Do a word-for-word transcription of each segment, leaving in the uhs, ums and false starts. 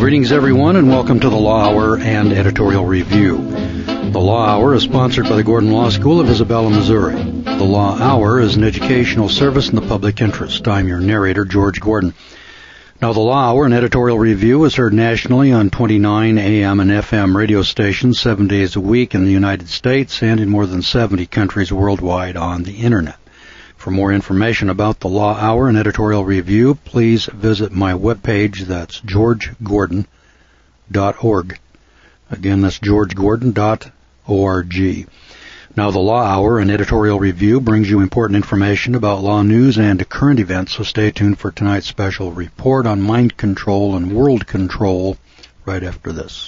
Greetings, everyone, and welcome to the Law Hour and Editorial Review. The Law Hour is sponsored by the Gordon Law School of Isabella, Missouri. The Law Hour is an educational service in the public interest. I'm your narrator, George Gordon. Now, the Law Hour and Editorial Review is heard nationally on twenty-nine A M and F M radio stations seven days a week in the United States and in more than seventy countries worldwide on the Internet. For more information about the Law Hour and Editorial Review, please visit my webpage. That's george gordon dot org. Again, that's george gordon dot org. Now, the Law Hour and Editorial Review brings you important information about law news and current events, so stay tuned for tonight's special report on mind control and world control right after this.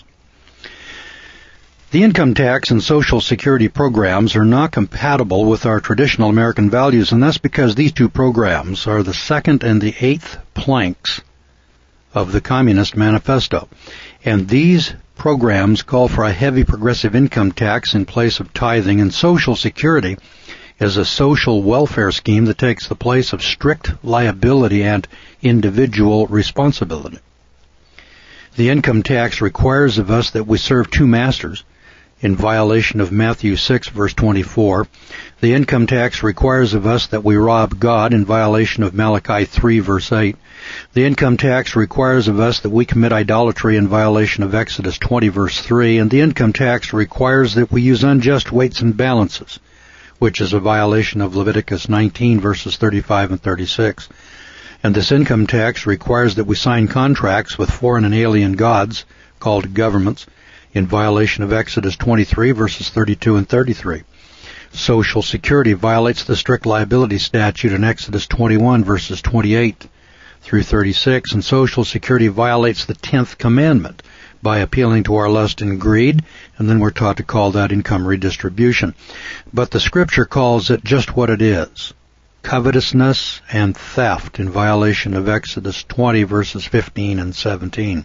The income tax and Social Security programs are not compatible with our traditional American values, and that's because these two programs are the second and the eighth planks of the Communist Manifesto. And these programs call for a heavy progressive income tax in place of tithing, and Social Security is a social welfare scheme that takes the place of strict liability and individual responsibility. The income tax requires of us that we serve two masters, in violation of Matthew six, verse twenty-four. The income tax requires of us that we rob God, in violation of Malachi three, verse eight. The income tax requires of us that we commit idolatry, in violation of Exodus twenty, verse three. And the income tax requires that we use unjust weights and balances, which is a violation of Leviticus nineteen, verses thirty-five and thirty-six. And this income tax requires that we sign contracts with foreign and alien gods, called governments, in violation of Exodus twenty-three, verses thirty-two and thirty-three. Social Security violates the strict liability statute in Exodus twenty-one, verses twenty-eight through thirty-six, and Social Security violates the tenth commandment by appealing to our lust and greed, and then we're taught to call that income redistribution. But the Scripture calls it just what it is: covetousness and theft, in violation of Exodus twenty, verses fifteen and seventeen.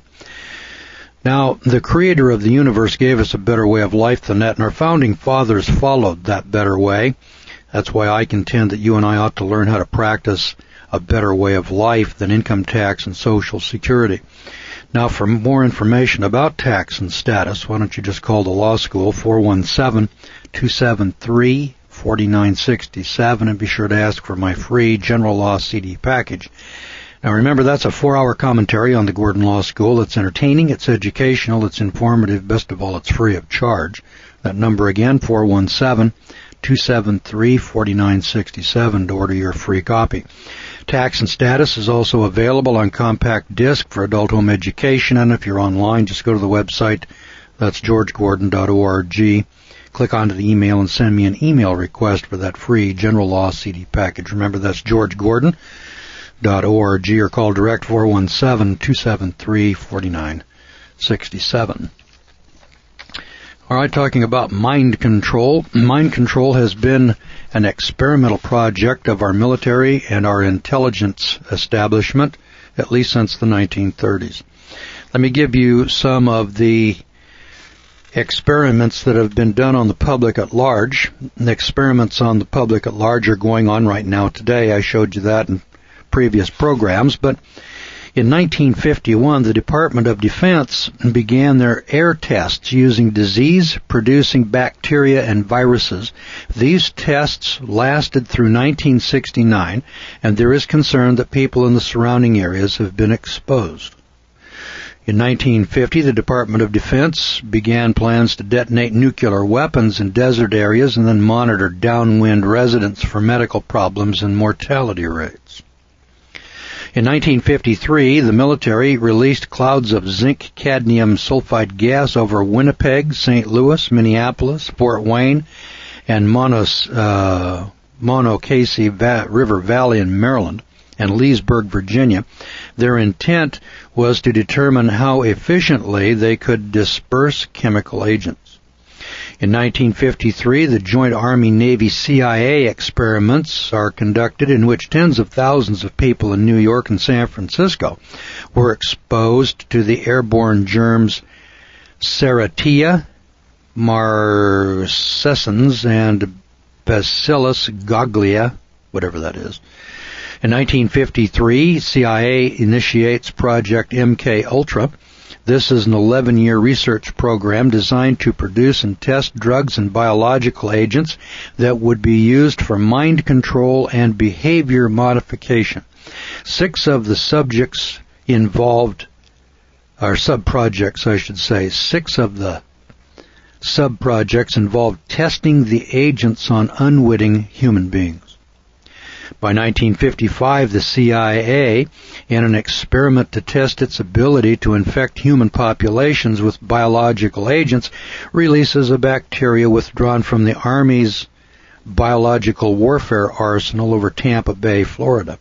Now, the Creator of the universe gave us a better way of life than that, and our founding fathers followed that better way. That's why I contend that you and I ought to learn how to practice a better way of life than income tax and Social Security. Now, for more information about tax and status, why don't you just call the law school, four one seven, two seven three, four nine six seven, and be sure to ask for my free General Law C D package. Now, remember, that's a four-hour commentary on the Gordon Law School. It's entertaining, it's educational, it's informative, best of all, it's free of charge. That number again, four one seven, two seven three, four nine six seven, to order your free copy. Tax and Status is also available on compact disc for adult home education, and if you're online, just go to the website. That's george gordon dot org. Click onto the email and send me an email request for that free General Law C D package. Remember, that's george gordon dot org, or call direct four one seven, two seven three, four nine six seven. All right, talking about mind control. Mind control has been an experimental project of our military and our intelligence establishment, at least since the nineteen thirties. Let me give you some of the experiments that have been done on the public at large. The experiments on the public at large are going on right now today. I showed you that in previous programs, but in nineteen fifty-one, the Department of Defense began their air tests using disease-producing bacteria and viruses. These tests lasted through nineteen sixty-nine, and there is concern that people in the surrounding areas have been exposed. In nineteen fifty, the Department of Defense began plans to detonate nuclear weapons in desert areas and then monitor downwind residents for medical problems and mortality rates. In nineteen fifty-three, the military released clouds of zinc-cadmium sulfide gas over Winnipeg, Saint Louis, Minneapolis, Fort Wayne, and Monos, uh, Monocacy Va- River Valley in Maryland, and Leesburg, Virginia. Their intent was to determine how efficiently they could disperse chemical agents. In nineteen fifty-three, the Joint Army-Navy-C I A experiments are conducted in which tens of thousands of people in New York and San Francisco were exposed to the airborne germs Serratia, Marcescens, and Bacillus goglia, whatever that is. In nineteen fifty-three, C I A initiates Project M K Ultra. This is an eleven-year research program designed to produce and test drugs and biological agents that would be used for mind control and behavior modification. Six of the subjects involved, or sub-projects, I should say, six of the sub-projects involved testing the agents on unwitting human beings. By nineteen fifty-five, the C I A, in an experiment to test its ability to infect human populations with biological agents, releases a bacteria withdrawn from the Army's biological warfare arsenal over Tampa Bay, Florida.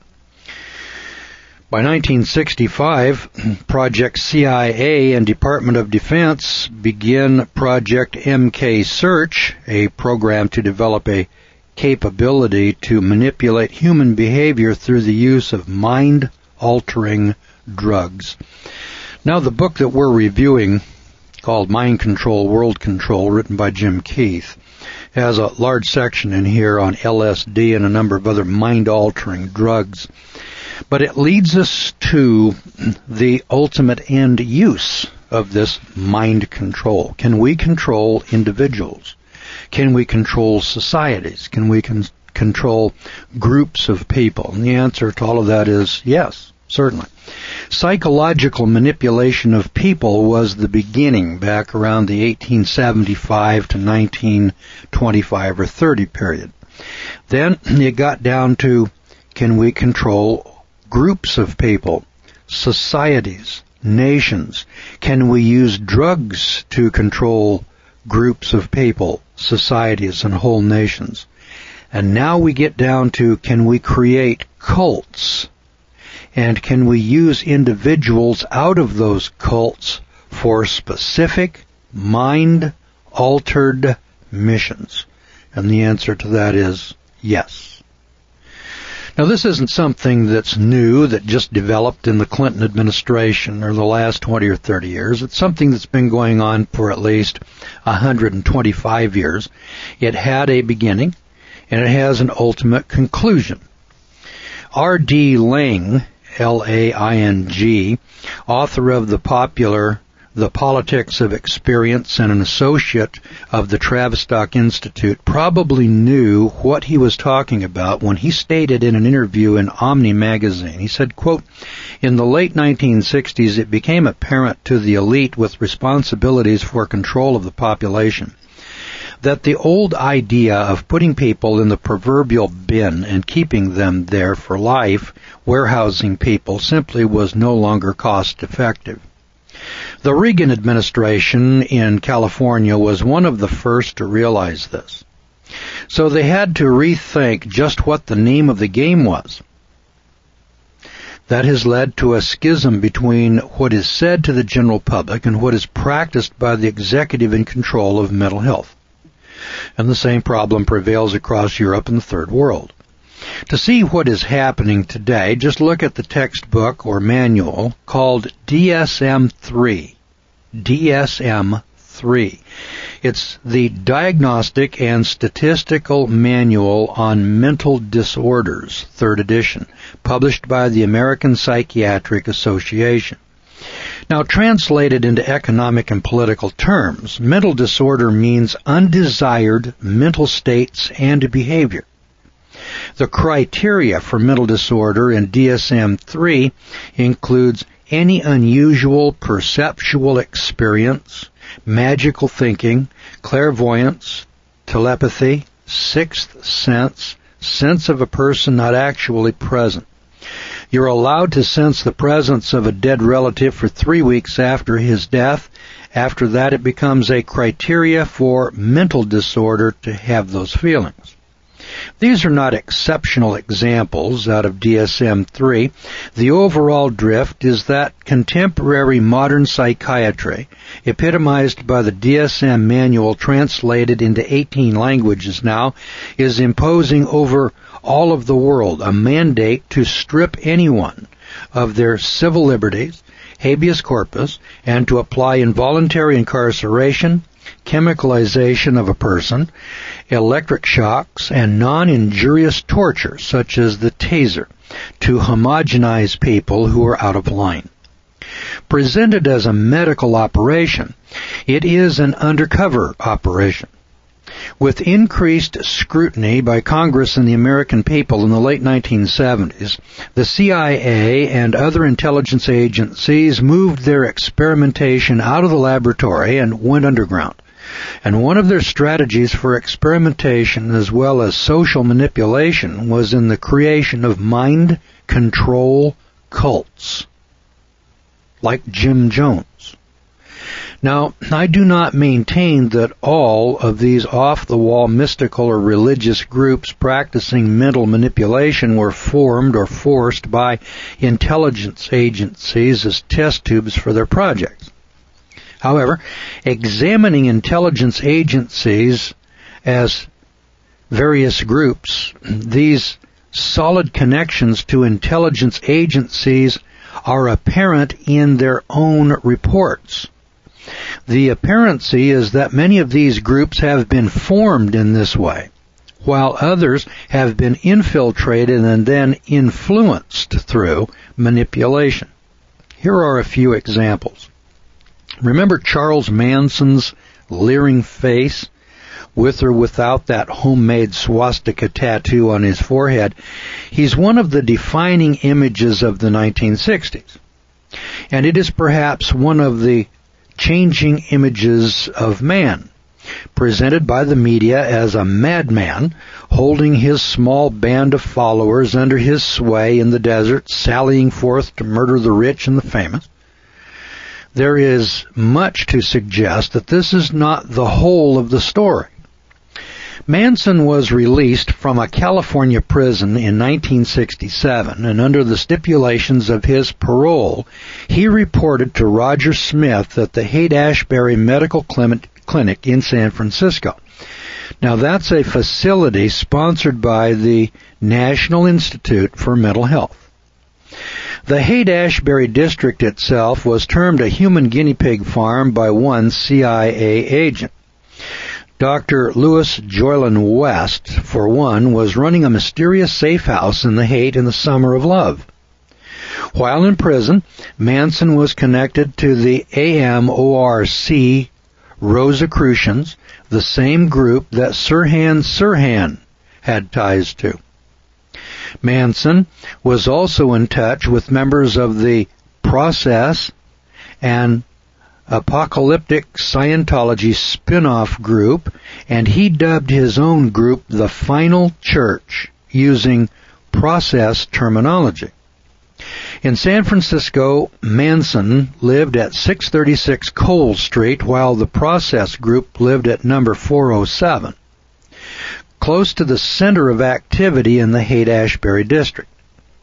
By nineteen sixty-five, Project C I A and Department of Defense begin Project M K Search, a program to develop a capability to manipulate human behavior through the use of mind-altering drugs. Now, the book that we're reviewing, called Mind Control, World Control, written by Jim Keith, has a large section in here on L S D and a number of other mind-altering drugs. But it leads us to the ultimate end use of this mind control. Can we control individuals? Can we control societies? Can we con- control groups of people? And the answer to all of that is yes, certainly. Psychological manipulation of people was the beginning back around the eighteen seventy-five to nineteen twenty-five or thirty period. Then it got down to, can we control groups of people, societies, nations? Can we use drugs to control groups of people, societies, and whole nations? And now we get down to, can we create cults? And can we use individuals out of those cults for specific mind-altered missions? And the answer to that is yes. Now, this isn't something that's new, that just developed in the Clinton administration or the last twenty or thirty years. It's something that's been going on for at least one hundred twenty-five years. It had a beginning, and it has an ultimate conclusion. R D Laing, L A I N G, author of the popular The Politics of Experience and an associate of the Tavistock Institute, probably knew what he was talking about when he stated in an interview in Omni magazine. He said, quote, "In the late nineteen sixties, it became apparent to the elite with responsibilities for control of the population that the old idea of putting people in the proverbial bin and keeping them there for life, warehousing people, simply was no longer cost effective. The Reagan administration in California was one of the first to realize this. So they had to rethink just what the name of the game was. That has led to a schism between what is said to the general public and what is practiced by the executive in control of mental health. And the same problem prevails across Europe and the Third World. To see what is happening today, just look at the textbook or manual called D S M three. D S M three. It's the Diagnostic and Statistical Manual on Mental Disorders, third edition, published by the American Psychiatric Association. Now, translated into economic and political terms, mental disorder means undesired mental states and behavior. The criteria for mental disorder in D S M three includes any unusual perceptual experience, magical thinking, clairvoyance, telepathy, sixth sense, sense of a person not actually present. You're allowed to sense the presence of a dead relative for three weeks after his death. After that, it becomes a criteria for mental disorder to have those feelings. These are not exceptional examples out of D S M three. The overall drift is that contemporary modern psychiatry, epitomized by the D S M manual translated into eighteen languages now, is imposing over all of the world a mandate to strip anyone of their civil liberties, habeas corpus, and to apply involuntary incarceration, chemicalization of a person, electric shocks, and non-injurious torture, such as the taser, to homogenize people who are out of line. Presented as a medical operation, it is an undercover operation. With increased scrutiny by Congress and the American people in the late nineteen seventies, the C I A and other intelligence agencies moved their experimentation out of the laboratory and went underground. And one of their strategies for experimentation as well as social manipulation was in the creation of mind control cults, like Jim Jones. Now, I do not maintain that all of these off-the-wall mystical or religious groups practicing mental manipulation were formed or forced by intelligence agencies as test tubes for their projects. However, examining intelligence agencies as various groups, these solid connections to intelligence agencies are apparent in their own reports. The apparency is that many of these groups have been formed in this way, while others have been infiltrated and then influenced through manipulation. Here are a few examples. Remember Charles Manson's leering face, with or without that homemade swastika tattoo on his forehead? He's one of the defining images of the nineteen sixties. And it is perhaps one of the changing images of man, presented by the media as a madman holding his small band of followers under his sway in the desert, sallying forth to murder the rich and the famous. There is much to suggest that this is not the whole of the story. Manson was released from a California prison in nineteen sixty-seven, and under the stipulations of his parole, he reported to Roger Smith at the Haight-Ashbury Medical Clinic in San Francisco. Now, that's a facility sponsored by the National Institute for Mental Health. The Haight-Ashbury district itself was termed a human guinea pig farm by one C I A agent. Doctor Louis Joylin West, for one, was running a mysterious safe house in the Haight in the summer of love. While in prison, Manson was connected to the A M O R C Rosicrucians, the same group that Sirhan Sirhan had ties to. Manson was also in touch with members of the Process and Apocalyptic Scientology spin-off group, and he dubbed his own group the Final Church, using Process terminology. In San Francisco, Manson lived at six thirty-six Cole Street, while the Process group lived at number four oh seven, close to the center of activity in the Haight-Ashbury district.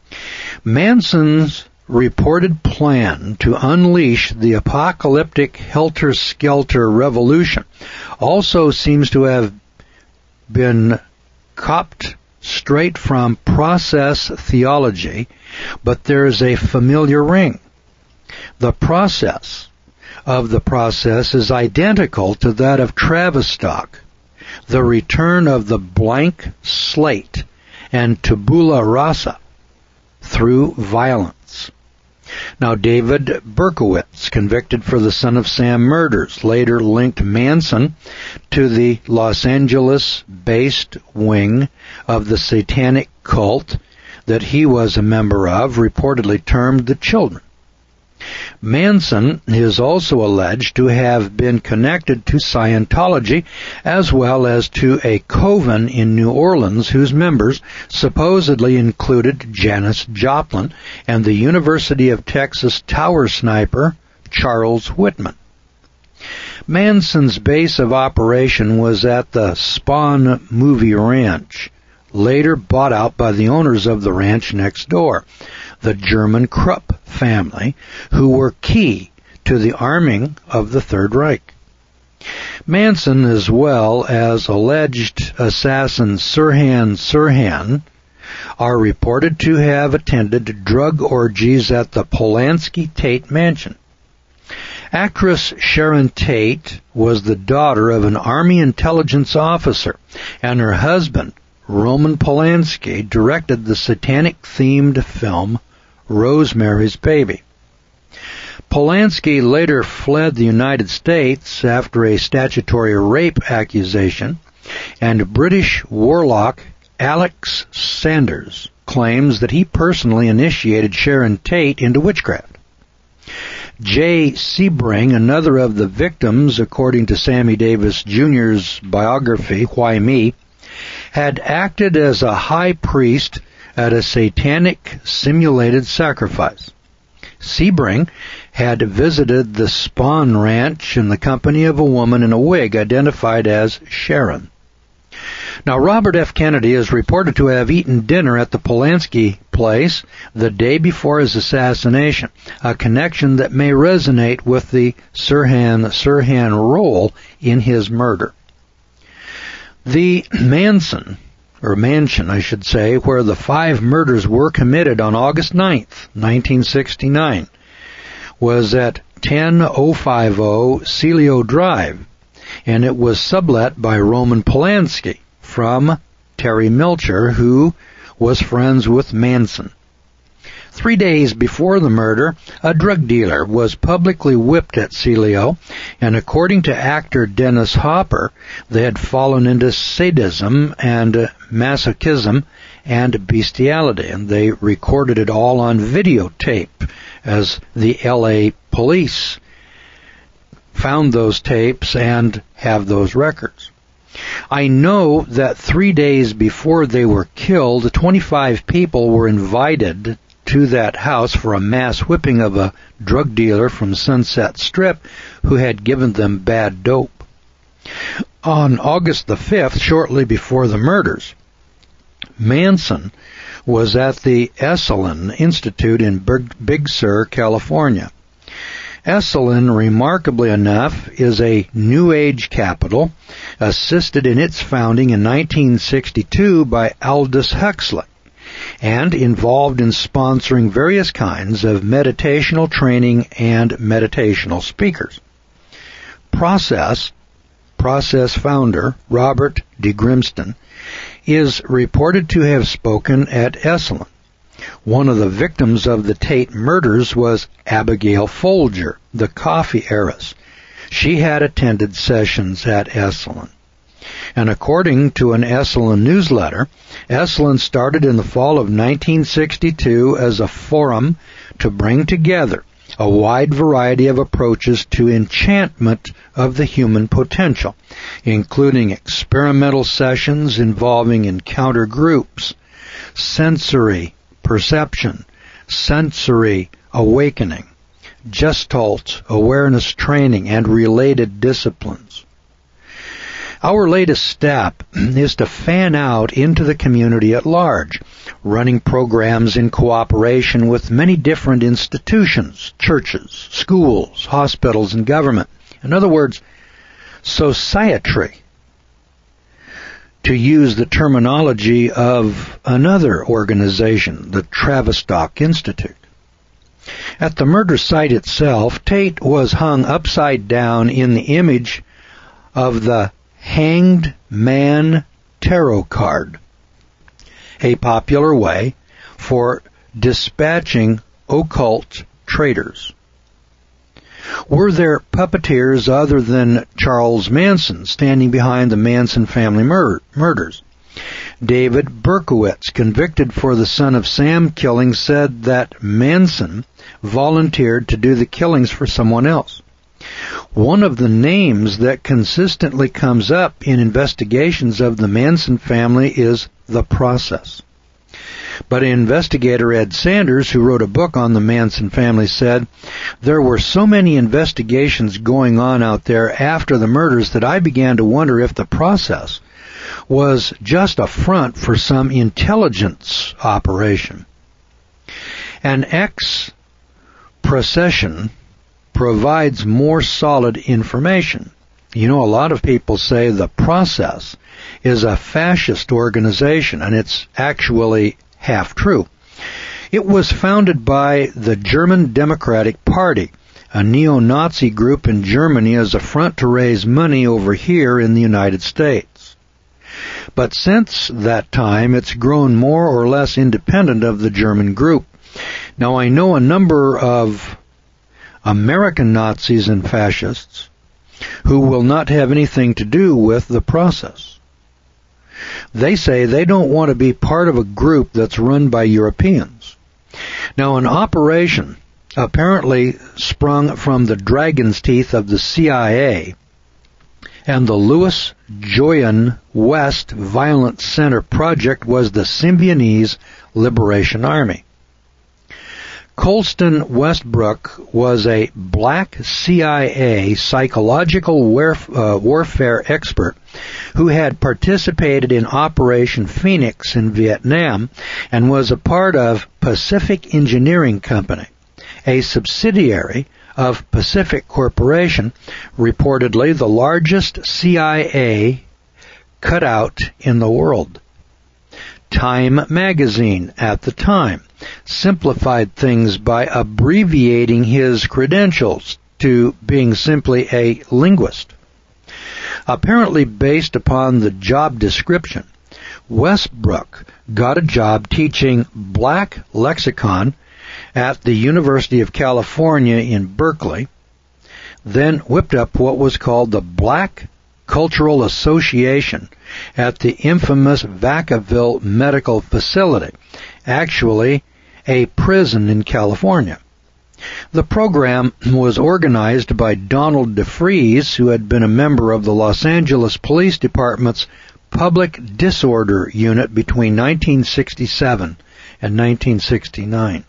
Manson's reported plan to unleash the apocalyptic helter-skelter revolution also seems to have been copped straight from Process theology, but there is a familiar ring. The process of the process is identical to that of Tavistock, the return of the blank slate and tabula rasa through violence. Now, David Berkowitz, convicted for the Son of Sam murders, later linked Manson to the Los Angeles-based wing of the satanic cult that he was a member of, reportedly termed the Children. Manson is also alleged to have been connected to Scientology as well as to a coven in New Orleans whose members supposedly included Janis Joplin and the University of Texas tower sniper Charles Whitman. Manson's base of operation was at the Spawn Movie Ranch, later bought out by the owners of the ranch next door, the German Krupp family, who were key to the arming of the Third Reich. Manson, as well as alleged assassin Sirhan Sirhan, are reported to have attended drug orgies at the Polanski Tate mansion. Actress Sharon Tate was the daughter of an Army intelligence officer, and her husband, Roman Polanski, directed the satanic-themed film Rosemary's Baby. Polanski later fled the United States after a statutory rape accusation, and British warlock Alex Sanders claims that he personally initiated Sharon Tate into witchcraft. Jay Sebring, another of the victims, according to Sammy Davis Junior's biography, Why Me?, had acted as a high priest at a satanic simulated sacrifice. Sebring had visited the Spawn Ranch in the company of a woman in a wig identified as Sharon. Now, Robert F. Kennedy is reported to have eaten dinner at the Polanski place the day before his assassination, a connection that may resonate with the Sirhan Sirhan role in his murder. The Manson, or mansion, I should say, where the five murders were committed on August ninth, nineteen sixty-nine, was at ten oh fifty Celio Drive, and it was sublet by Roman Polanski from Terry Milcher, who was friends with Manson. Three days before the murder, a drug dealer was publicly whipped at Celio, and according to actor Dennis Hopper, they had fallen into sadism and masochism and bestiality, and they recorded it all on videotape as the L A police found those tapes and have those records. I know that three days before they were killed, twenty-five people were invited to that house for a mass whipping of a drug dealer from Sunset Strip who had given them bad dope. On August the fifth, shortly before the murders, Manson was at the Esalen Institute in Big Sur, California. Esalen, remarkably enough, is a New Age capital, assisted in its founding in nineteen sixty-two by Aldous Huxley, and involved in sponsoring various kinds of meditational training and meditational speakers. Process, Process founder Robert D. Grimston, is reported to have spoken at Esalen. One of the victims of the Tate murders was Abigail Folger, the coffee heiress. She had attended sessions at Esalen. And according to an Esalen newsletter, Esalen started in the fall of nineteen sixty-two as a forum to bring together a wide variety of approaches to enchantment of the human potential, including experimental sessions involving encounter groups, sensory perception, sensory awakening, Gestalt awareness training, and related disciplines. Our latest step is to fan out into the community at large, running programs in cooperation with many different institutions, churches, schools, hospitals, and government. In other words, societry, to use the terminology of another organization, the Tavistock Institute. At the murder site itself, Tate was hung upside down in the image of the Hanged Man Tarot card, a popular way for dispatching occult traders. Were there puppeteers other than Charles Manson standing behind the Manson family mur- murders? David Berkowitz, convicted for the Son of Sam killing, said that Manson volunteered to do the killings for someone else. One of the names that consistently comes up in investigations of the Manson family is The Process. But investigator Ed Sanders, who wrote a book on the Manson family, said, "There were so many investigations going on out there after the murders that I began to wonder if the process was just a front for some intelligence operation." An ex-procession provides more solid information. You know, a lot of people say the process is a fascist organization, and it's actually half true. It was founded by the German Democratic Party, a neo-Nazi group in Germany, as a front to raise money over here in the United States. But since that time, it's grown more or less independent of the German group. Now, I know a number of American Nazis and fascists who will not have anything to do with the process. They say they don't want to be part of a group that's run by Europeans. Now, an operation apparently sprung from the dragon's teeth of the C I A and the Louis Joyen West Violence Center project was the Symbionese Liberation Army. Colston Westbrook was a black C I A psychological warf- uh, warfare expert who had participated in Operation Phoenix in Vietnam and was a part of Pacific Engineering Company, a subsidiary of Pacific Corporation, reportedly the largest C I A cutout in the world. Time magazine at the time simplified things by abbreviating his credentials to being simply a linguist. Apparently based upon the job description, Westbrook got a job teaching black lexicon at the University of California in Berkeley, then whipped up what was called the Black Cultural Association at the infamous Vacaville Medical Facility, actually a prison in California. The program was organized by Donald DeFries, who had been a member of the Los Angeles Police Department's Public Disorder Unit between nineteen sixty-seven and nineteen sixty-nine.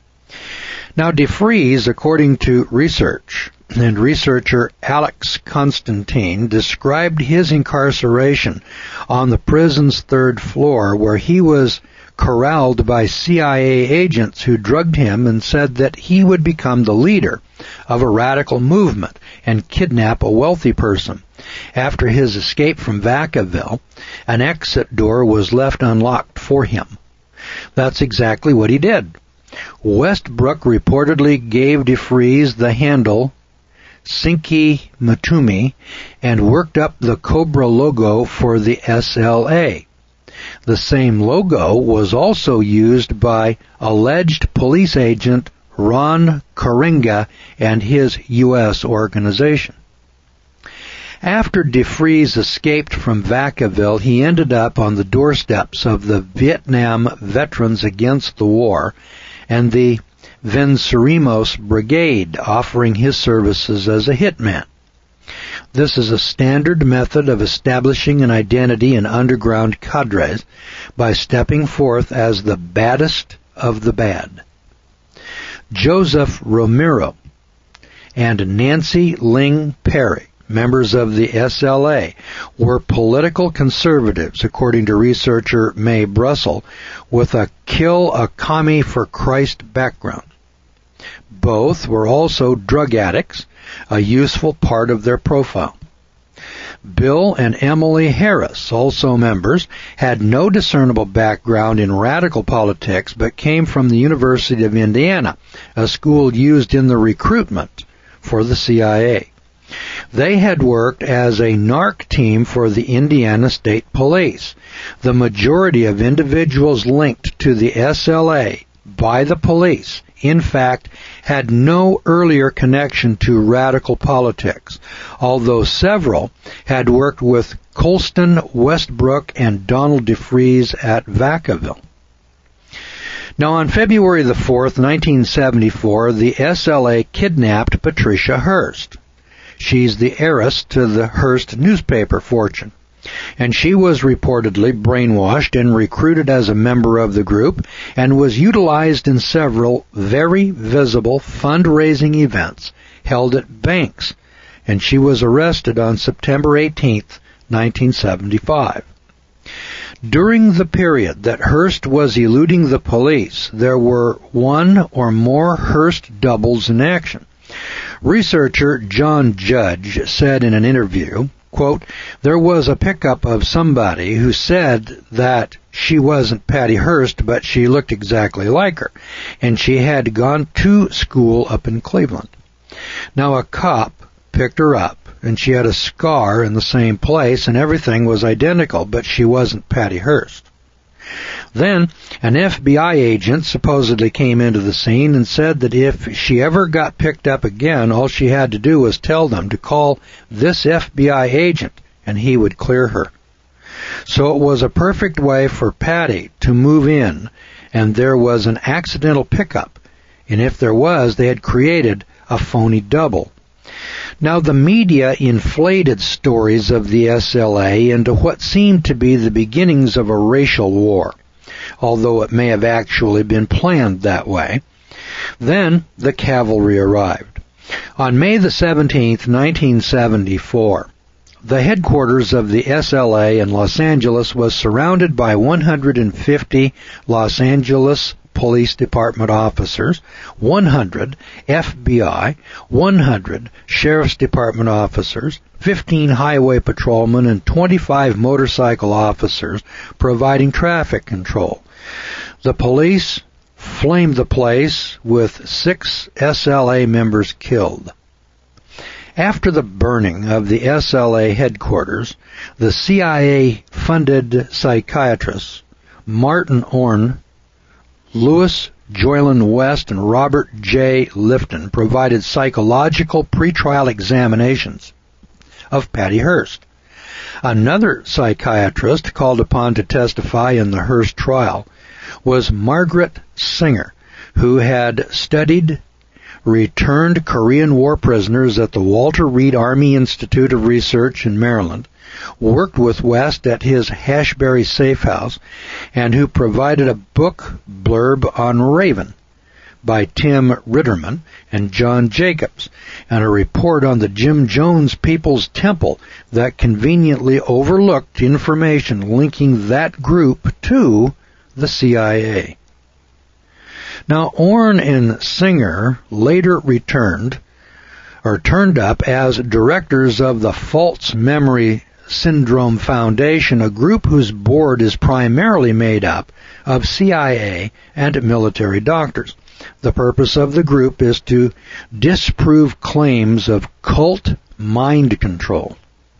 Now, DeFries, according to research, and researcher Alex Constantine described his incarceration on the prison's third floor, where he was corralled by C I A agents who drugged him and said that he would become the leader of a radical movement and kidnap a wealthy person. After his escape from Vacaville, an exit door was left unlocked for him. That's exactly what he did. Westbrook reportedly gave DeFries the handle Sinki Matumi and worked up the Cobra logo for the S L A. The same logo was also used by alleged police agent Ron Karenga and his U S organization. After DeFries escaped from Vacaville, he ended up on the doorsteps of the Vietnam Veterans Against the War and the Venceremos Brigade, offering his services as a hitman. This is a standard method of establishing an identity in underground cadres by stepping forth as the baddest of the bad. Joseph Romero and Nancy Ling Perry, members of the S L A, were political conservatives, according to researcher Mae Brussel, with a kill a commie for Christ background. Both were also drug addicts, a useful part of their profile. Bill and Emily Harris, also members, had no discernible background in radical politics but came from the University of Indiana, a school used in the recruitment for the C I A. They had worked as a narc team for the Indiana State Police. The majority of individuals linked to the S L A by the police, in fact, had no earlier connection to radical politics, although several had worked with Colston Westbrook and Donald DeFries at Vacaville. Now, on February the fourth, nineteen seventy-four, the S L A kidnapped Patricia Hearst. She's the heiress to the Hearst newspaper fortune, and she was reportedly brainwashed and recruited as a member of the group and was utilized in several very visible fundraising events held at banks, and she was arrested on September eighteenth, nineteen seventy-five. During the period that Hearst was eluding the police, there were one or more Hearst doubles in action. Researcher John Judge said in an interview, quote, "There was a pickup of somebody who said that she wasn't Patty Hearst, but she looked exactly like her, and she had gone to school up in Cleveland. Now a cop picked her up, and she had a scar in the same place, and everything was identical, but she wasn't Patty Hearst." Then, an F B I agent supposedly came into the scene and said that if she ever got picked up again, all she had to do was tell them to call this F B I agent, and he would clear her. So it was a perfect way for Patty to move in, and there was an accidental pickup, and if there was, they had created a phony double. Now, the media inflated stories of the S L A into what seemed to be the beginnings of a racial war, although it may have actually been planned that way. Then the cavalry arrived. On May the seventeenth, nineteen seventy-four, the headquarters of the S L A in Los Angeles was surrounded by one hundred fifty Los Angeles Police Department officers, one hundred F B I, one hundred Sheriff's Department officers, fifteen highway patrolmen, and twenty-five motorcycle officers providing traffic control. The police flamed the place with six S L A members killed. After the burning of the S L A headquarters, the C I A-funded psychiatrists Martin Orne, Louis Joylan West, and Robert J. Lifton provided psychological pretrial examinations of Patty Hearst. Another psychiatrist called upon to testify in the Hearst trial was Margaret Singer, who had studied returned Korean War prisoners at the Walter Reed Army Institute of Research in Maryland, worked with West at his Hashberry safe house, and who provided a book blurb on Raven by Tim Ritterman and John Jacobs, and a report on the Jim Jones People's Temple that conveniently overlooked information linking that group to the C I A. Now, Orne and Singer later returned, or turned up as directors of the False Memory Syndrome Foundation, a group whose board is primarily made up of C I A and military doctors. The purpose of the group is to disprove claims of cult mind control.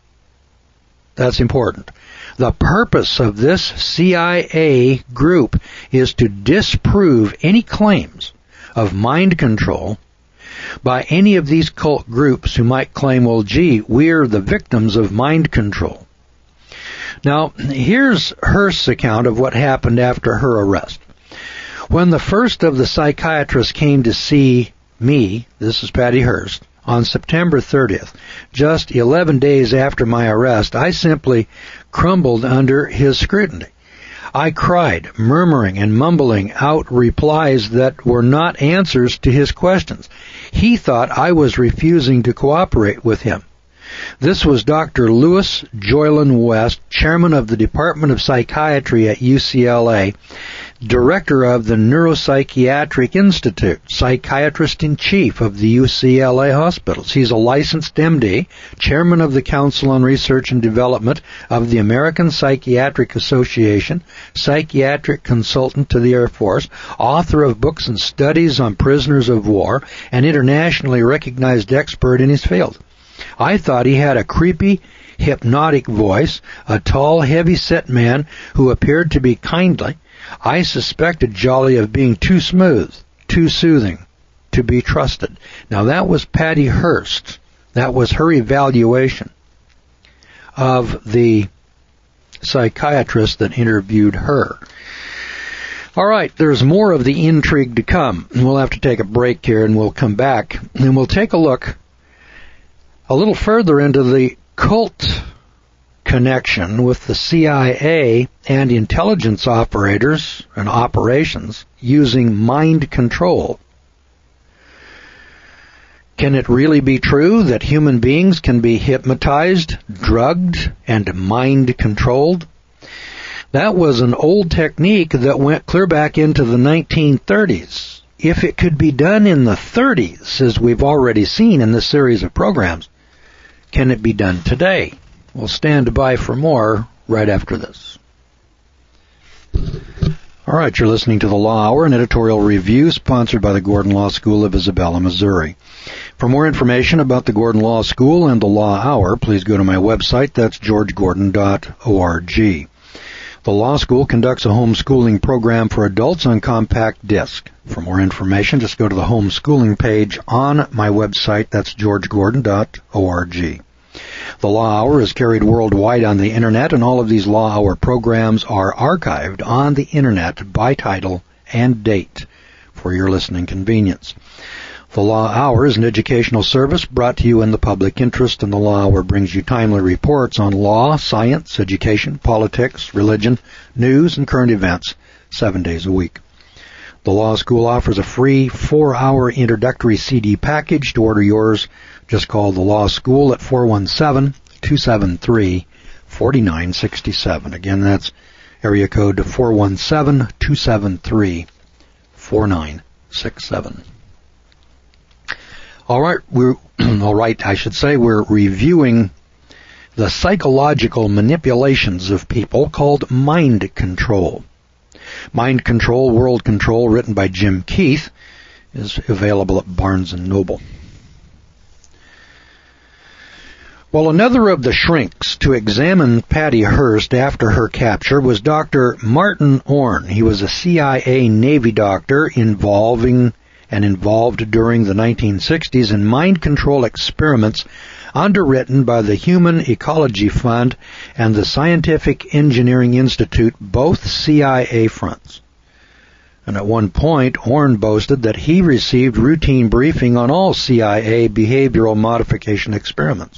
That's important. The purpose of this C I A group is to disprove any claims of mind control by any of these cult groups who might claim, well, gee, we're the victims of mind control. Now, here's Hearst's account of what happened after her arrest. When the first of the psychiatrists came to see me, this is Patty Hearst, on September thirtieth, just eleven days after my arrest, I simply crumbled under his scrutiny. I cried, murmuring and mumbling out replies that were not answers to his questions. He thought I was refusing to cooperate with him. This was Doctor Louis Joylan West, chairman of the Department of Psychiatry at U C L A, director of the Neuropsychiatric Institute, psychiatrist-in-chief of the U C L A hospitals. He's a licensed M D, chairman of the Council on Research and Development of the American Psychiatric Association, psychiatric consultant to the Air Force, author of books and studies on prisoners of war, and internationally recognized expert in his field. I thought he had a creepy, hypnotic voice, a tall, heavy-set man who appeared to be kindly. I suspected Jolly of being too smooth, too soothing, to be trusted. Now, that was Patty Hearst. That was her evaluation of the psychiatrist that interviewed her. All right, there's more of the intrigue to come. We'll have to take a break here, and we'll come back, and we'll take a look a little further into the cult connection with the C I A and intelligence operators and operations using mind control. Can it really be true that human beings can be hypnotized, drugged, and mind controlled? That was an old technique that went clear back into the nineteen thirties. If it could be done in the thirties, as we've already seen in this series of programs, can it be done today? We'll stand by for more right after this. All right, you're listening to The Law Hour, an editorial review sponsored by the Gordon Law School of Isabella, Missouri. For more information about the Gordon Law School and The Law Hour, please go to my website. That's george gordon dot org. The law school conducts a homeschooling program for adults on compact disc. For more information, just go to the homeschooling page on my website. That's george gordon dot org. The Law Hour is carried worldwide on the Internet, and all of these Law Hour programs are archived on the Internet by title and date for your listening convenience. The Law Hour is an educational service brought to you in the public interest, and the Law Hour brings you timely reports on law, science, education, politics, religion, news, and current events seven days a week. The Law School offers a free four-hour introductory C D package. To order yours, just call the Law School at four one seven, two seven three, four nine six seven. Again, that's area code four one seven, two seven three, four nine six seven. All right, we're all right. I should say we're reviewing the psychological manipulations of people called mind control. Mind Control, World Control, written by Jim Keith, is available at Barnes and Noble. Well, another of the shrinks to examine Patty Hearst after her capture was Doctor Martin Orne. He was a C I A Navy doctor involving and involved during the nineteen sixties in mind control experiments underwritten by the Human Ecology Fund and the Scientific Engineering Institute, both C I A fronts. And at one point, Orne boasted that he received routine briefing on all C I A behavioral modification experiments.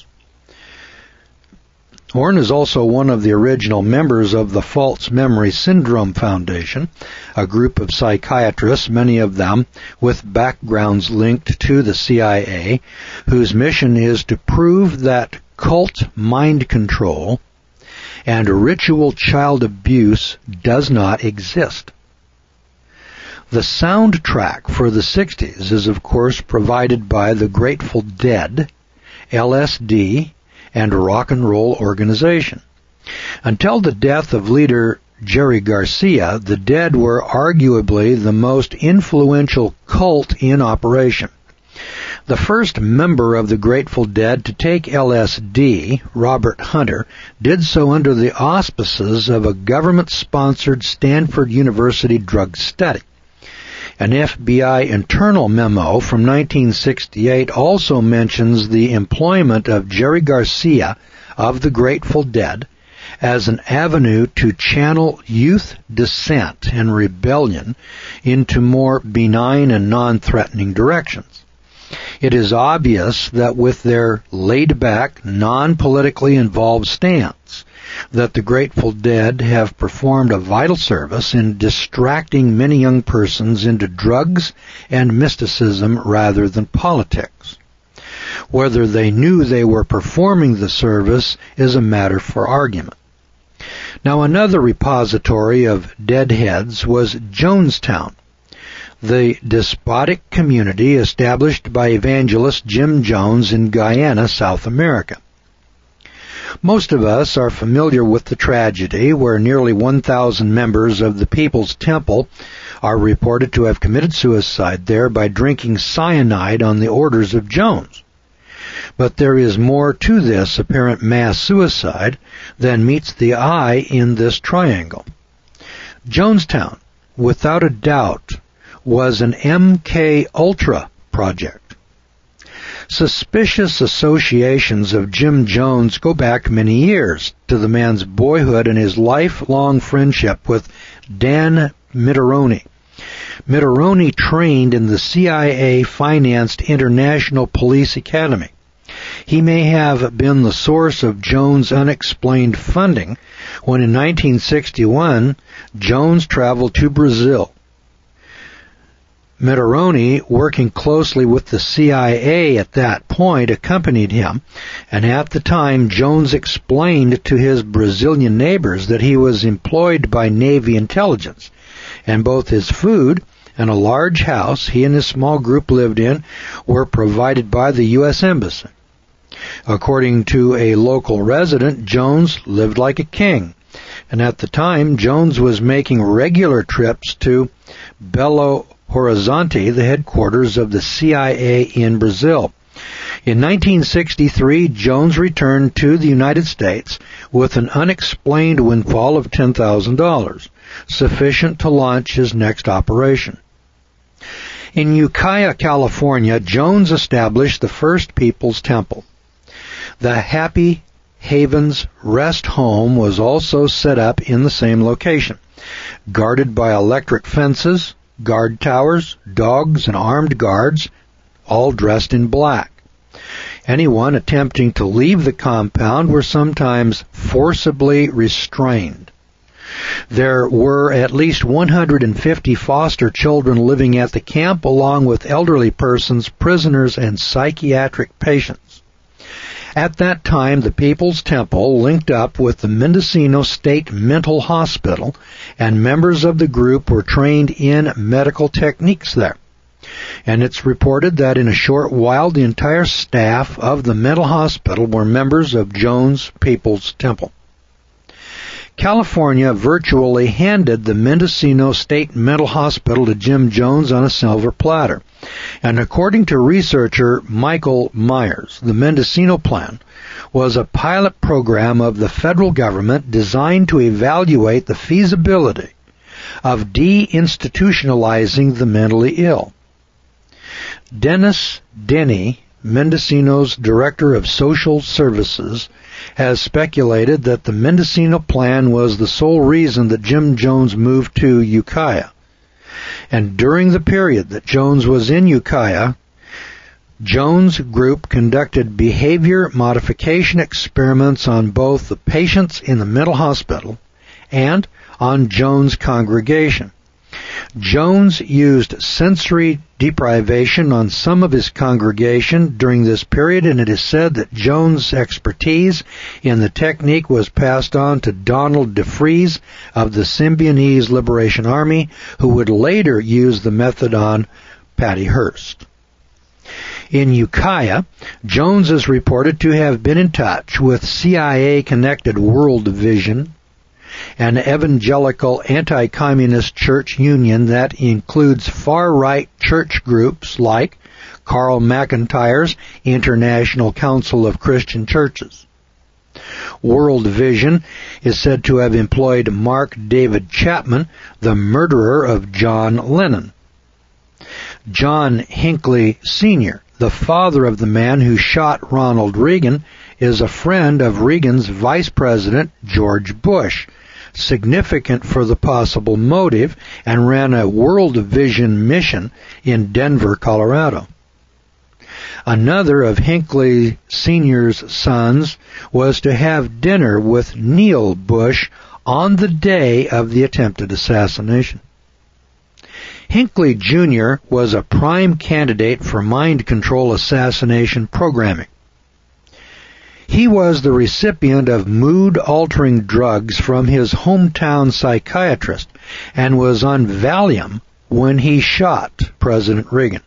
Orne is also one of the original members of the False Memory Syndrome Foundation, a group of psychiatrists, many of them with backgrounds linked to the C I A, whose mission is to prove that cult mind control and ritual child abuse does not exist. The soundtrack for the sixties is, of course, provided by the Grateful Dead, L S D, and rock and roll organization. Until the death of leader Jerry Garcia, the Dead were arguably the most influential cult in operation. The first member of the Grateful Dead to take L S D, Robert Hunter, did so under the auspices of a government-sponsored Stanford University drug study. An F B I internal memo from nineteen sixty-eight also mentions the employment of Jerry Garcia of the Grateful Dead as an avenue to channel youth dissent and rebellion into more benign and non-threatening directions. It is obvious that with their laid-back, non-politically involved stance, that the Grateful Dead have performed a vital service in distracting many young persons into drugs and mysticism rather than politics. Whether they knew they were performing the service is a matter for argument. Now, another repository of deadheads was Jonestown, the despotic community established by evangelist Jim Jones in Guyana, South America. Most of us are familiar with the tragedy where nearly one thousand members of the People's Temple are reported to have committed suicide there by drinking cyanide on the orders of Jones. But there is more to this apparent mass suicide than meets the eye in this triangle. Jonestown, without a doubt, was an M K Ultra project. Suspicious associations of Jim Jones go back many years to the man's boyhood and his lifelong friendship with Dan Mitteroni. Mitteroni trained in the C I A-financed International Police Academy. He may have been the source of Jones' unexplained funding when in nineteen sixty-one Jones traveled to Brazil. Mitteroni, working closely with the C I A at that point, accompanied him, and at the time Jones explained to his Brazilian neighbors that he was employed by Navy intelligence, and both his food and a large house he and his small group lived in were provided by the U S Embassy. According to a local resident, Jones lived like a king, and at the time Jones was making regular trips to Belo Horizonte, the headquarters of the C I A in Brazil. In nineteen sixty-three, Jones returned to the United States with an unexplained windfall of ten thousand dollars, sufficient to launch his next operation. In Ukiah, California, Jones established the first People's Temple. The Happy Havens Rest Home was also set up in the same location, guarded by electric fences, guard towers, dogs, and armed guards, all dressed in black. Anyone attempting to leave the compound were sometimes forcibly restrained. There were at least one hundred fifty foster children living at the camp, along with elderly persons, prisoners, and psychiatric patients. At that time, the People's Temple linked up with the Mendocino State Mental Hospital, and members of the group were trained in medical techniques there. And it's reported that in a short while, the entire staff of the mental hospital were members of Jones People's Temple. California virtually handed the Mendocino State Mental Hospital to Jim Jones on a silver platter. And according to researcher Michael Myers, the Mendocino Plan was a pilot program of the federal government designed to evaluate the feasibility of deinstitutionalizing the mentally ill. Dennis Denny, Mendocino's Director of Social Services, has speculated that the Mendocino Plan was the sole reason that Jim Jones moved to Ukiah. And during the period that Jones was in Ukiah, Jones Group conducted behavior modification experiments on both the patients in the mental hospital and on Jones' congregation. Jones used sensory deprivation on some of his congregation during this period, and it is said that Jones' expertise in the technique was passed on to Donald DeFries of the Symbionese Liberation Army, who would later use the method on Patty Hearst. In Ukiah, Jones is reported to have been in touch with C I A-connected World Vision, an evangelical anti-communist church union that includes far-right church groups like Carl McIntyre's International Council of Christian Churches. World Vision is said to have employed Mark David Chapman, the murderer of John Lennon. John Hinckley Senior, the father of the man who shot Ronald Reagan, is a friend of Reagan's Vice President George Bush, significant for the possible motive, and ran a World Vision mission in Denver, Colorado. Another of Hinckley Senior's sons was to have dinner with Neil Bush on the day of the attempted assassination. Hinckley Junior was a prime candidate for mind control assassination programming. He was the recipient of mood-altering drugs from his hometown psychiatrist and was on Valium when he shot President Reagan.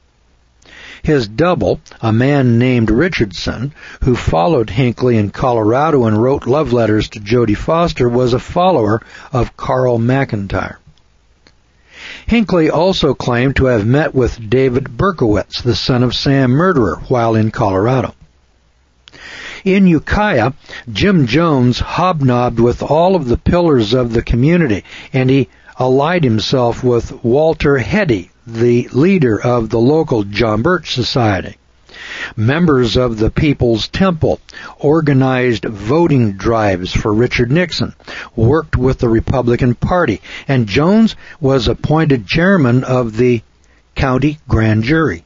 His double, a man named Richardson, who followed Hinckley in Colorado and wrote love letters to Jodie Foster, was a follower of Carl McIntyre. Hinckley also claimed to have met with David Berkowitz, the son of Sam Murderer, while in Colorado. In Ukiah, Jim Jones hobnobbed with all of the pillars of the community, and he allied himself with Walter Heddy, the leader of the local John Birch Society. Members of the People's Temple organized voting drives for Richard Nixon, worked with the Republican Party, and Jones was appointed chairman of the county grand jury.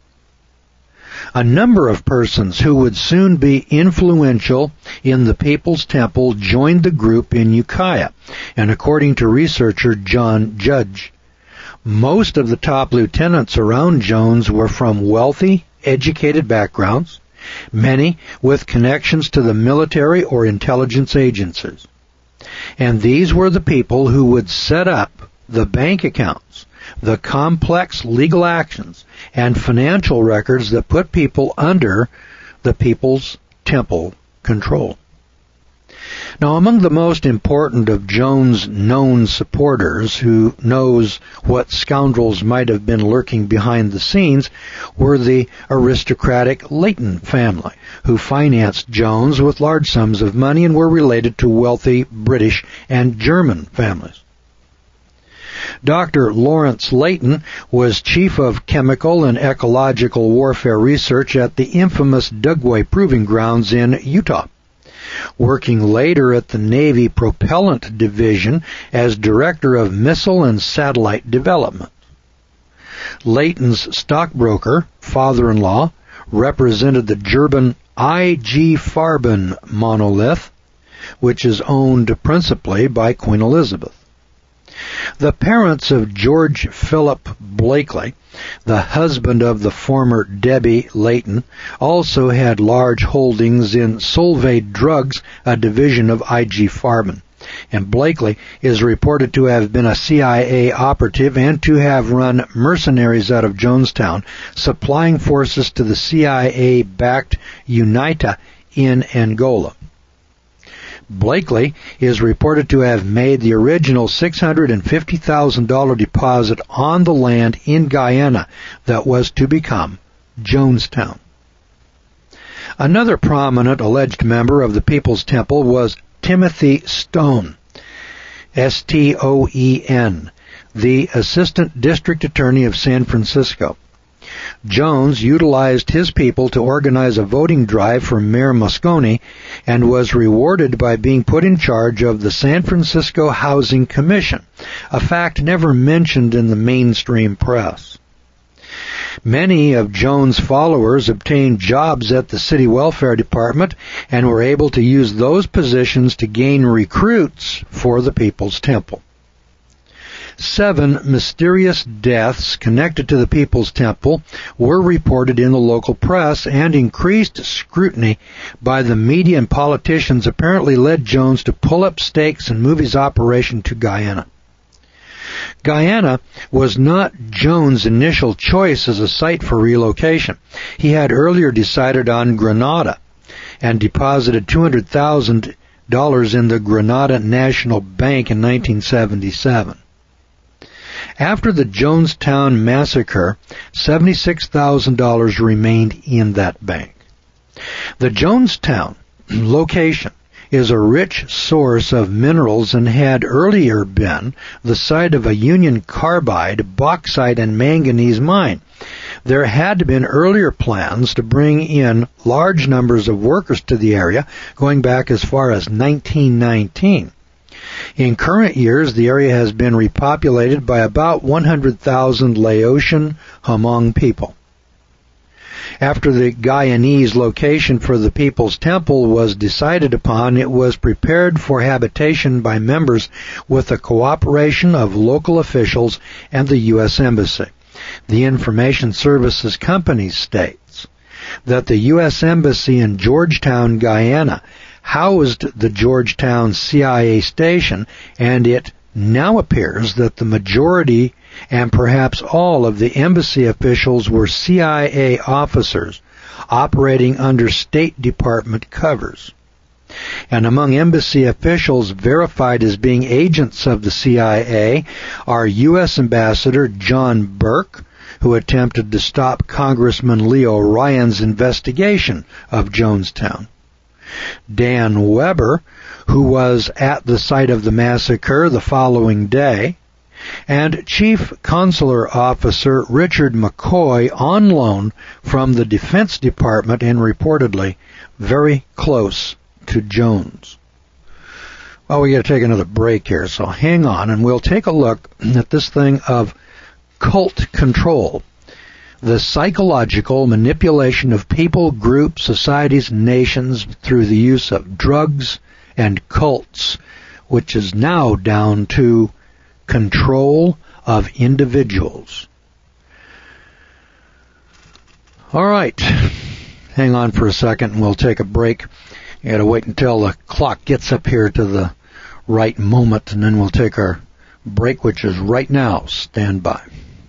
A number of persons who would soon be influential in the People's Temple joined the group in Ukiah, and according to researcher John Judge, most of the top lieutenants around Jones were from wealthy, educated backgrounds, many with connections to the military or intelligence agencies. And these were the people who would set up the bank accounts, the complex legal actions, and financial records that put people under the People's Temple control. Now, among the most important of Jones' known supporters, who knows what scoundrels might have been lurking behind the scenes, were the aristocratic Leighton family, who financed Jones with large sums of money and were related to wealthy British and German families. Doctor Lawrence Leighton was chief of chemical and ecological warfare research at the infamous Dugway Proving Grounds in Utah, working later at the Navy Propellant Division as Director of Missile and Satellite Development. Leighton's stockbroker, father-in-law, represented the German I G Farben monolith, which is owned principally by Queen Elizabeth. The parents of George Philip Blakely, the husband of the former Debbie Leighton, also had large holdings in Solvay Drugs, a division of I G Farben, and Blakely is reported to have been a C I A operative and to have run mercenaries out of Jonestown, supplying forces to the C I A-backed UNITA in Angola. Blakely is reported to have made the original six hundred fifty thousand dollars deposit on the land in Guyana that was to become Jonestown. Another prominent alleged member of the People's Temple was Timothy Stone, S T O E N, the Assistant District Attorney of San Francisco. Jones utilized his people to organize a voting drive for Mayor Moscone and was rewarded by being put in charge of the San Francisco Housing Commission, a fact never mentioned in the mainstream press. Many of Jones' followers obtained jobs at the City Welfare Department and were able to use those positions to gain recruits for the People's Temple. Seven mysterious deaths connected to the People's Temple were reported in the local press, and increased scrutiny by the media and politicians apparently led Jones to pull up stakes and move his operation to Guyana. Guyana was not Jones' initial choice as a site for relocation. He had earlier decided on Grenada and deposited two hundred thousand dollars in the Grenada National Bank in nineteen seventy-seven. After the Jonestown massacre, seventy-six thousand dollars remained in that bank. The Jonestown location is a rich source of minerals and had earlier been the site of a Union Carbide, bauxite, and manganese mine. There had been earlier plans to bring in large numbers of workers to the area, going back as far as nineteen nineteen. In current years, the area has been repopulated by about one hundred thousand Laotian Hmong people. After the Guyanese location for the People's Temple was decided upon, it was prepared for habitation by members with the cooperation of local officials and the U S Embassy. The Information Services Company states that the U S Embassy in Georgetown, Guyana, housed the Georgetown C I A station, and it now appears that the majority and perhaps all of the embassy officials were C I A officers operating under State Department covers. And among embassy officials verified as being agents of the C I A are U S Ambassador John Burke, who attempted to stop Congressman Leo Ryan's investigation of Jonestown; Dan Weber, who was at the site of the massacre the following day; and Chief Consular Officer Richard McCoy, on loan from the Defense Department and reportedly very close to Jones. Well, we got to take another break here, so hang on, and we'll take a look at this thing of cult control, the psychological manipulation of people, groups, societies, and nations through the use of drugs and cults, which is now down to control of individuals. All right, hang on for a second and we'll take a break. You got to wait until the clock gets up here to the right moment, and then we'll take our break, which is right now. Stand by.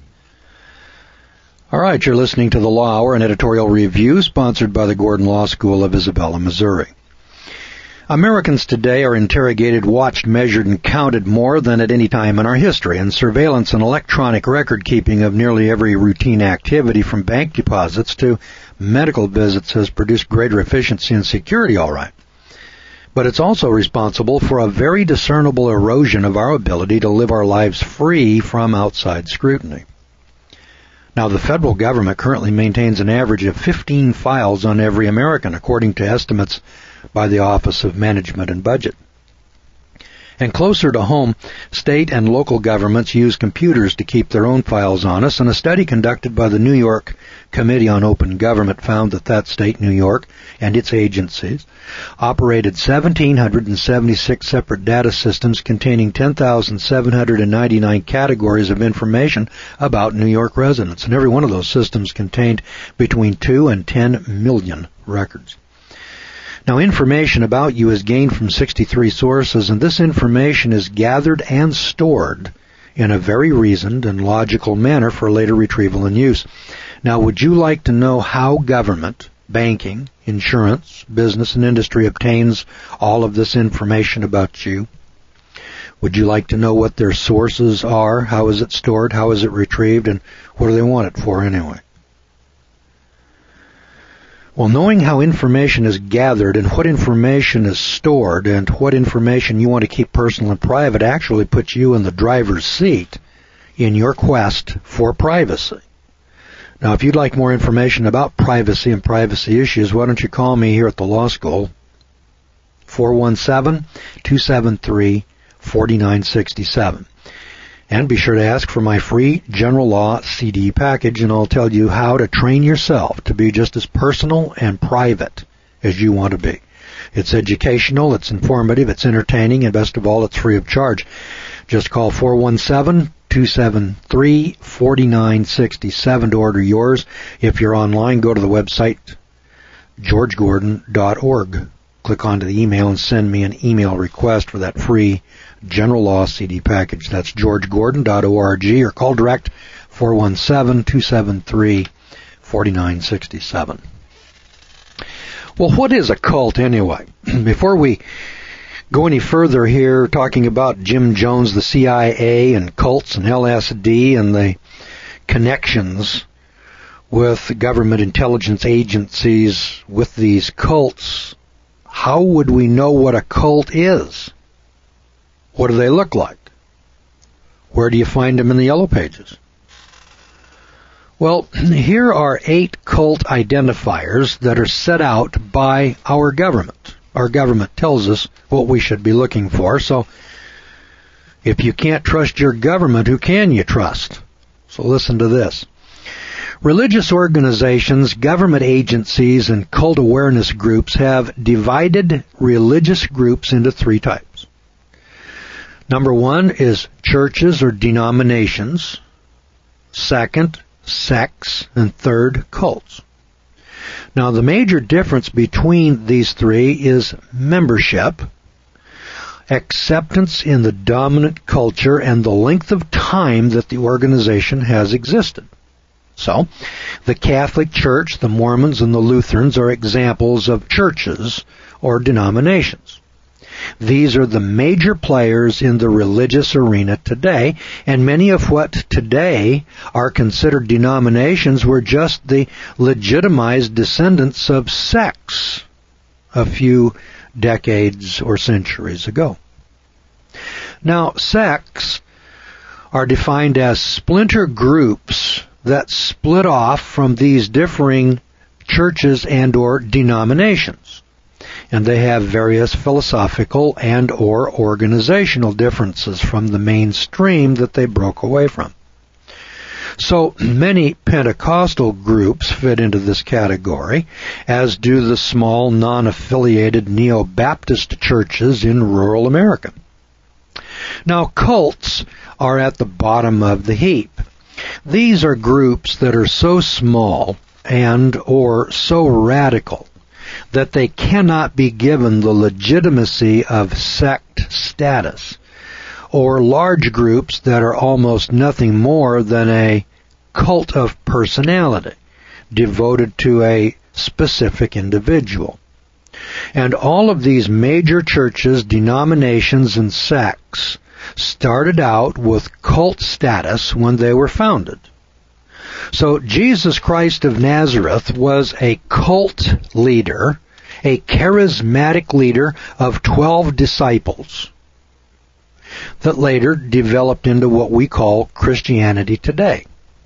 All right, you're listening to the Law Hour, an editorial review sponsored by the Gordon Law School of Isabella, Missouri. Americans today are interrogated, watched, measured, and counted more than at any time in our history, and surveillance and electronic record-keeping of nearly every routine activity from bank deposits to medical visits has produced greater efficiency and security, all right. But it's also responsible for a very discernible erosion of our ability to live our lives free from outside scrutiny. Now, the federal government currently maintains an average of fifteen files on every American, according to estimates by the Office of Management and Budget. And closer to home, state and local governments use computers to keep their own files on us, and a study conducted by the New York Committee on Open Government found that that state, New York, and its agencies operated one thousand seven hundred seventy-six separate data systems containing ten thousand seven hundred ninety-nine categories of information about New York residents, and every one of those systems contained between two and ten million records. Now, information about you is gained from sixty-three sources, and this information is gathered and stored in a very reasoned and logical manner for later retrieval and use. Now, would you like to know how government, banking, insurance, business, and industry obtains all of this information about you? Would you like to know what their sources are? How is it stored? How is it retrieved? And what do they want it for anyway? Well, knowing how information is gathered and what information is stored and what information you want to keep personal and private actually puts you in the driver's seat in your quest for privacy. Now, if you'd like more information about privacy and privacy issues, why don't you call me here at the law school, four one seven, two seven three, four nine six seven. And be sure to ask for my free General Law C D package, and I'll tell you how to train yourself to be just as personal and private as you want to be. It's educational, it's informative, it's entertaining, and best of all, it's free of charge. Just call four one seven, two seven three, four nine six seven to order yours. If you're online, go to the website, george gordon dot org. Click onto the email and send me an email request for that free General Law C D package. That's george gordon dot org, or call direct four one seven, two seven three, four nine six seven. Well, what is a cult anyway? Before we go any further here talking about Jim Jones, the C I A, and cults and L S D and the connections with government intelligence agencies with these cults, how would we know what a cult is? What do they look like? Where do you find them in the yellow pages? Well, here are eight cult identifiers that are set out by our government. Our government tells us what we should be looking for, so if you can't trust your government, who can you trust? So listen to this. Religious organizations, government agencies, and cult awareness groups have divided religious groups into three types. Number one is churches or denominations. Second, sects. And third, cults. Now, the major difference between these three is membership, acceptance in the dominant culture, and the length of time that the organization has existed. So, the Catholic Church, the Mormons, and the Lutherans are examples of churches or denominations. These are the major players in the religious arena today, and many of what today are considered denominations were just the legitimized descendants of sects a few decades or centuries ago. Now, sects are defined as splinter groups that split off from these differing churches and or denominations. And they have various philosophical and or organizational differences from the mainstream that they broke away from. So many Pentecostal groups fit into this category, as do the small non-affiliated Neo-Baptist churches in rural America. Now, cults are at the bottom of the heap. These are groups that are so small and or so radical that they cannot be given the legitimacy of sect status, or large groups that are almost nothing more than a cult of personality devoted to a specific individual. And all of these major churches, denominations, and sects started out with cult status when they were founded. So Jesus Christ of Nazareth was a cult leader, a charismatic leader of twelve disciples that later developed into what we call Christianity today.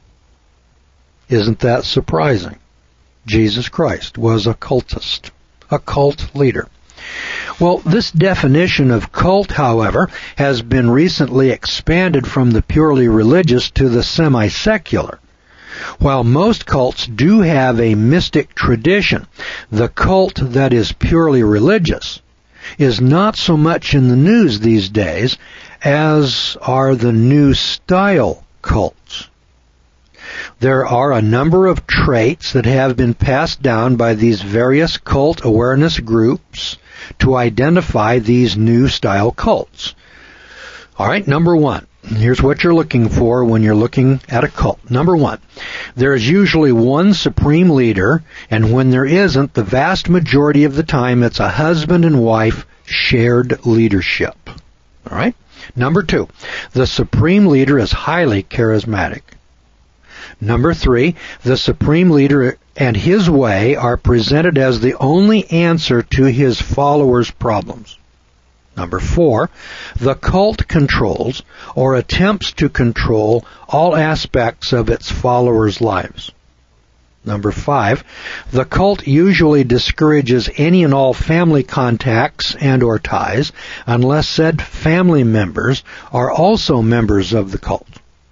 Isn't that surprising? Jesus Christ was a cultist, a cult leader. Well, this definition of cult, however, has been recently expanded from the purely religious to the semi-secular. While most cults do have a mystic tradition, the cult that is purely religious is not so much in the news these days as are the new style cults. There are a number of traits that have been passed down by these various cult awareness groups to identify these new style cults. All right, number one. Here's what you're looking for when you're looking at a cult. Number one, there's usually one supreme leader, and when there isn't, the vast majority of the time it's a husband and wife shared leadership. All right? Number two, the supreme leader is highly charismatic. Number three, the supreme leader and his way are presented as the only answer to his followers' problems. Number four, the cult controls or attempts to control all aspects of its followers' lives. Number five, the cult usually discourages any and all family contacts and or ties unless said family members are also members of the cult.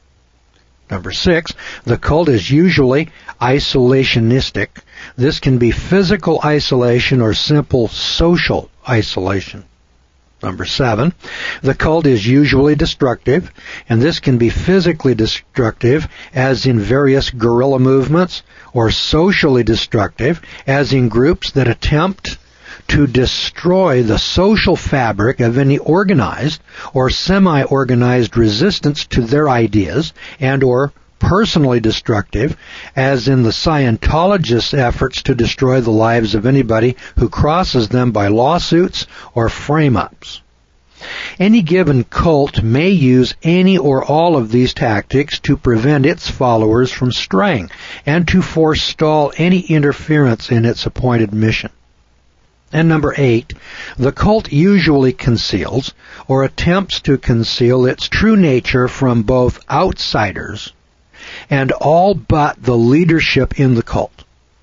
Number six, the cult is usually isolationistic. This can be physical isolation or simple social isolation. Number seven, the cult is usually destructive, and this can be physically destructive, as in various guerrilla movements, or socially destructive, as in groups that attempt to destroy the social fabric of any organized or semi-organized resistance to their ideas, and or personally destructive, as in the Scientologists' efforts to destroy the lives of anybody who crosses them by lawsuits or frame-ups. Any given cult may use any or all of these tactics to prevent its followers from straying and to forestall any interference in its appointed mission. And number eight, the cult usually conceals or attempts to conceal its true nature from both outsiders and all but the leadership in the cult.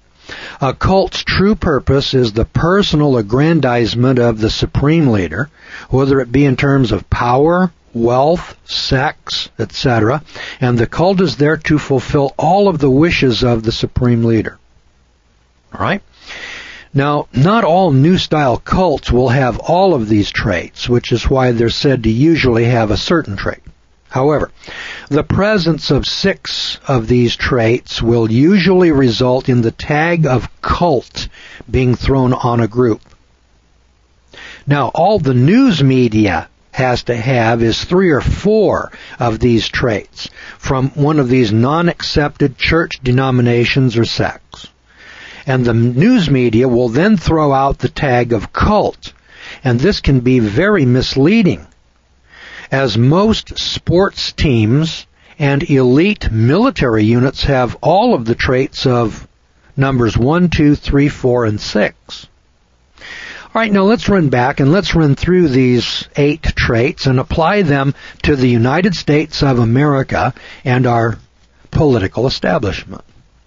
A cult's true purpose is the personal aggrandizement of the supreme leader, whether it be in terms of power, wealth, sex, et cetera, and the cult is there to fulfill all of the wishes of the supreme leader. All right? Now, not all new-style cults will have all of these traits, which is why they're said to usually have a certain trait. However, the presence of six of these traits will usually result in the tag of cult being thrown on a group. Now, all the news media has to have is three or four of these traits from one of these non-accepted church denominations or sects. And the news media will then throw out the tag of cult, and this can be very misleading, as most sports teams and elite military units have all of the traits of numbers one, two, three, four, and six. All right, now let's run back and let's run through these eight traits and apply them to the United States of America and our political establishment.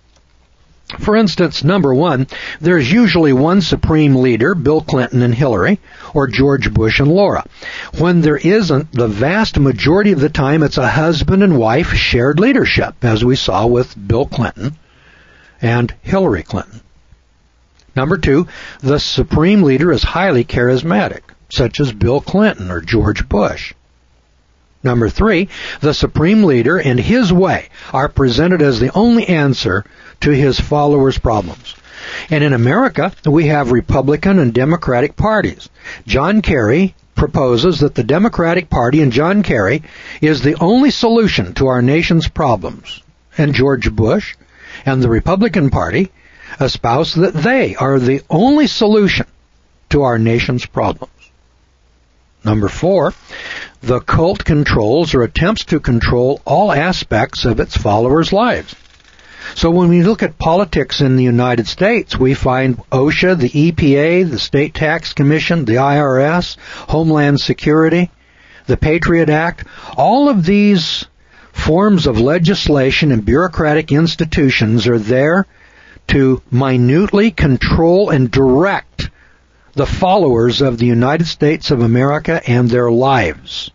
For instance, number one, there's usually one supreme leader, Bill Clinton and Hillary, or George Bush and Laura. When there isn't, the vast majority of the time it's a husband and wife shared leadership, as we saw with Bill Clinton and Hillary Clinton. Number two, the supreme leader is highly charismatic, such as Bill Clinton or George Bush. Number three, the supreme leader and his way are presented as the only answer to his followers' problems. And in America, we have Republican and Democratic parties. John Kerry proposes that the Democratic Party and John Kerry is the only solution to our nation's problems. And George Bush and the Republican Party espouse that they are the only solution to our nation's problems. Number four, the cult controls or attempts to control all aspects of its followers' lives. So when we look at politics in the United States, we find OSHA, the E P A, the State Tax Commission, the I R S, Homeland Security, the Patriot Act. All of these forms of legislation and bureaucratic institutions are there to minutely control and direct the followers of the United States of America and their lives.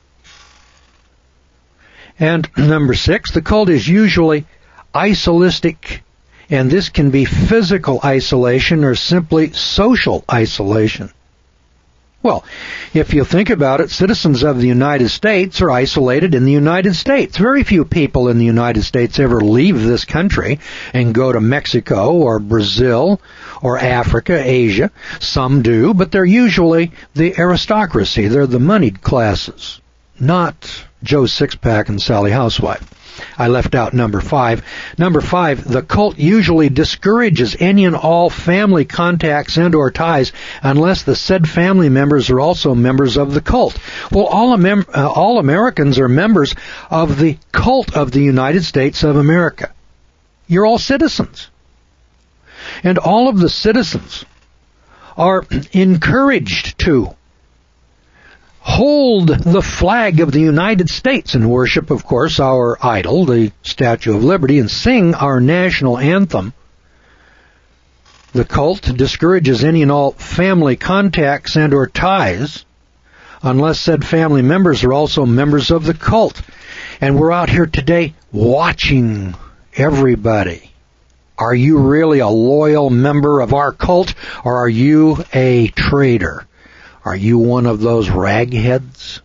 And number six, the cult is usually isolistic, and this can be physical isolation or simply social isolation. Well, if you think about it, citizens of the United States are isolated in the United States. Very few people in the United States ever leave this country and go to Mexico or Brazil or Africa, Asia. Some do, but they're usually the aristocracy. They're the moneyed classes, not Joe Sixpack and Sally Housewife. I left out number five. Number five, the cult usually discourages any and all family contacts and or ties unless the said family members are also members of the cult. Well, all, Amer- uh, all Americans are members of the cult of the United States of America. You're all citizens. And all of the citizens are encouraged to hold the flag of the United States and worship, of course, our idol, the Statue of Liberty, and sing our national anthem. The cult discourages any and all family contacts and or ties unless said family members are also members of the cult. And we're out here today watching everybody. Are you really a loyal member of our cult, or are you a traitor? Are you one of those ragheads?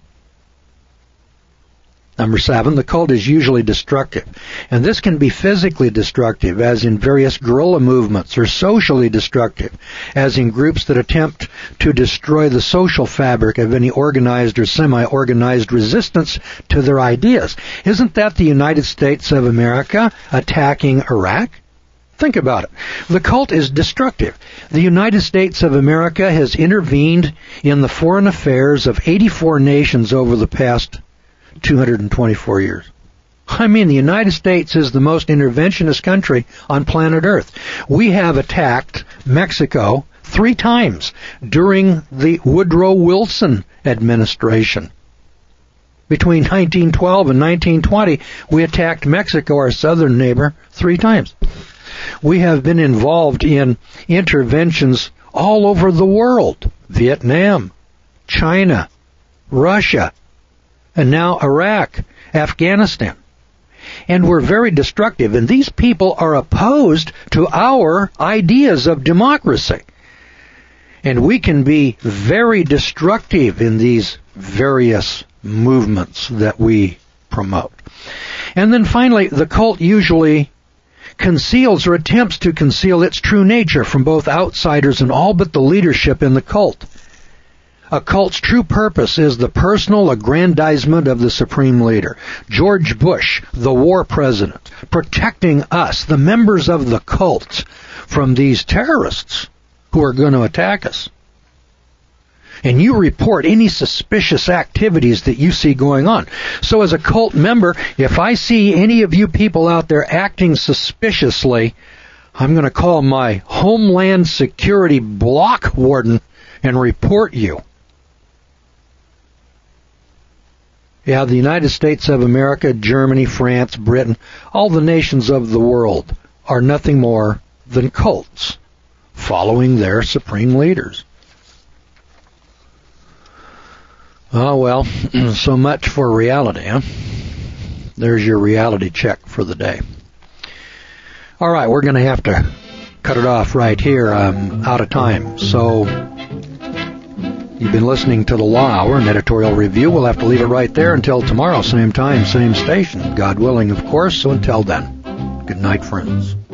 Number seven, the cult is usually destructive. And this can be physically destructive, as in various guerrilla movements, or socially destructive, as in groups that attempt to destroy the social fabric of any organized or semi-organized resistance to their ideas. Isn't that the United States of America attacking Iraq? Think about it. The cult is destructive. The United States of America has intervened in the foreign affairs of eighty-four nations over the past two hundred twenty-four years. I mean, the United States is the most interventionist country on planet Earth. We have attacked Mexico three times during the Woodrow Wilson administration. Between nineteen twelve and nineteen twenty, we attacked Mexico, our southern neighbor, three times. We have been involved in interventions all over the world. Vietnam, China, Russia, and now Iraq, Afghanistan. And we're very destructive. And these people are opposed to our ideas of democracy. And we can be very destructive in these various movements that we promote. And then finally, the cult usually conceals or attempts to conceal its true nature from both outsiders and all but the leadership in the cult. A cult's true purpose is the personal aggrandizement of the supreme leader, George Bush, the war president, protecting us, the members of the cult, from these terrorists who are going to attack us. And you report any suspicious activities that you see going on. So as a cult member, if I see any of you people out there acting suspiciously, I'm going to call my Homeland Security block warden and report you. Yeah, the United States of America, Germany, France, Britain, all the nations of the world are nothing more than cults following their supreme leaders. Oh, well, so much for reality, huh? There's your reality check for the day. All right, we're going to have to cut it off right here. I'm out of time. So you've been listening to the Law Hour, an editorial review. We'll have to leave it right there until tomorrow, same time, same station. God willing, of course. So until then, good night, friends.